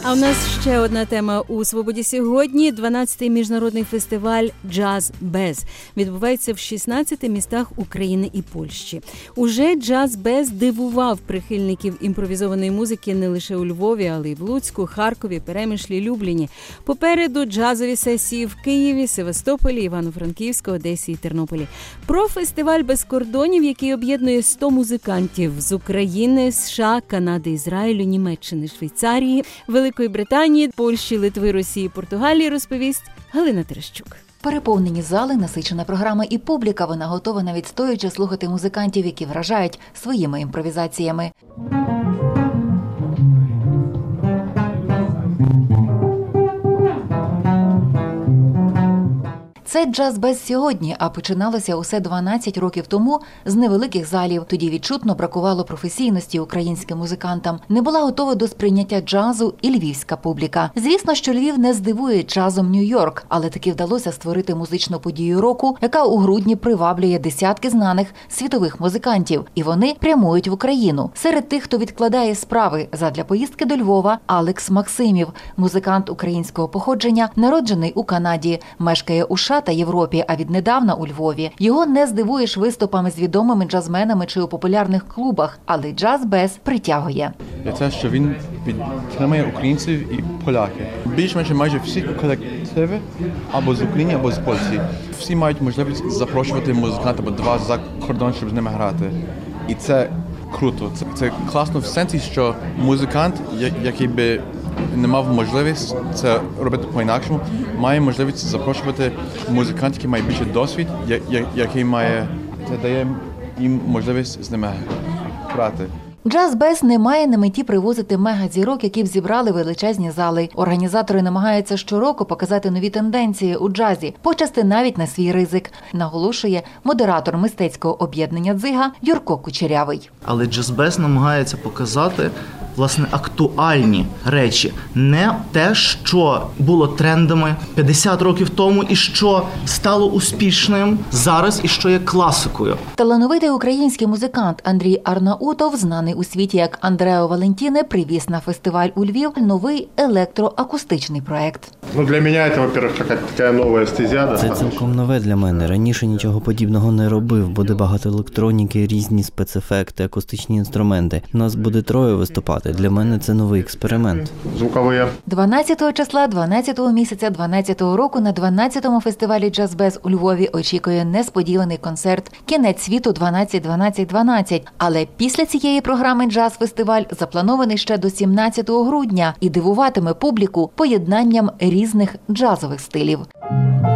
А у нас ще одна тема у «Свободі сьогодні». 12-й міжнародний фестиваль «Джаз Без» відбувається в 16 містах України і Польщі. Уже «Джаз Без» дивував прихильників імпровізованої музики не лише у Львові, але й в Луцьку, Харкові, Перемишлі, Любліні. Попереду джазові сесії в Києві, Севастополі, Івано-Франківську, Одесі і Тернополі. Про фестиваль без кордонів, який об'єднує 100 музикантів з України, США, Канади, Ізраїлю, Німеччини, Швейцарії, Великої Британії, Польщі, Литви, Росії, Португалії, розповість Галина Терещук. Переповнені зали, насичена програма і публіка. Вона готова навіть стоячи слухати музикантів, які вражають своїми імпровізаціями. Це «Джаз Без» сьогодні, а починалося усе 12 років тому з невеликих залів. Тоді відчутно бракувало професійності українським музикантам. Не була готова до сприйняття джазу і львівська публіка. Звісно, що Львів не здивує джазом Нью-Йорк, але таки вдалося створити музичну подію року, яка у грудні приваблює десятки знаних світових музикантів. І вони прямують в Україну. Серед тих, хто відкладає справи задля поїздки до Львова, Алекс Максимів, музикант українського походження, народжений у Канаді, мешкає у США та Європі, а віднедавна у Львові. Його не здивуєш виступами з відомими джазменами чи у популярних клубах, але «Джаз Без» притягує. Це, що він підтримує українців і поляків. Більш-менш майже всі колективи або з України, або з Польщі. Всі мають можливість запрошувати музиканта або два за кордон, щоб з ними грати. І це круто. Це класно в сенсі, що музикант, який би не мав можливість це робити по-інакшому, має можливість запрошувати музикантів, які мають більше досвід, який має, це дає їм можливість з ними грати. «Джаз Без» не має на меті привозити мегазірок, які б зібрали величезні зали. Організатори намагаються щороку показати нові тенденції у джазі, почасти навіть на свій ризик, наголошує модератор мистецького об'єднання «Дзига» Юрко Кучерявий. Але «Джаз Без» намагається показати власне актуальні речі, не те, що було трендами 50 років тому і що стало успішним зараз і що є класикою. Талановитий український музикант Андрій Арнаутов, знаний у світі як Андрео Валентіне, привіз на фестиваль у Львів новий електроакустичний проект. Для мене це, во-первых, така нова естезія. Це цілком нове для мене. Раніше нічого подібного не робив. Буде багато електроніки, різні спецефекти, акустичні інструменти. Нас буде 3 виступати. Для мене це новий експеримент. Звукові. 12 числа 12-го місяця 12-го року на 12-му фестивалі «Джаз Без» у Львові очікує несподіваний концерт «Кінець світу 12-12-12». Але після цієї програми джаз-фестиваль запланований ще до 17 грудня і дивуватиме публіку поєднанням різних джазових стилів.